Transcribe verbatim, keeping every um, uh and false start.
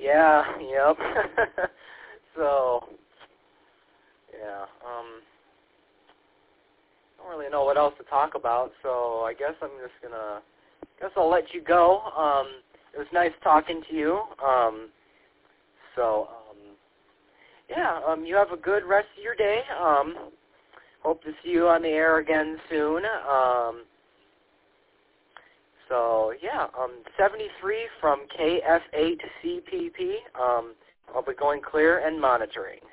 Yeah, yep. So, yeah, um, I don't really know what else to talk about, so I guess I'm just going to, guess I'll let you go. Um, it was nice talking to you. Um, so, um, yeah, um, you have a good rest of your day. Um, hope to see you on the air again soon. Um, so, yeah, um, seventy-three from K F eight C P P. Um, I'll be going clear and monitoring.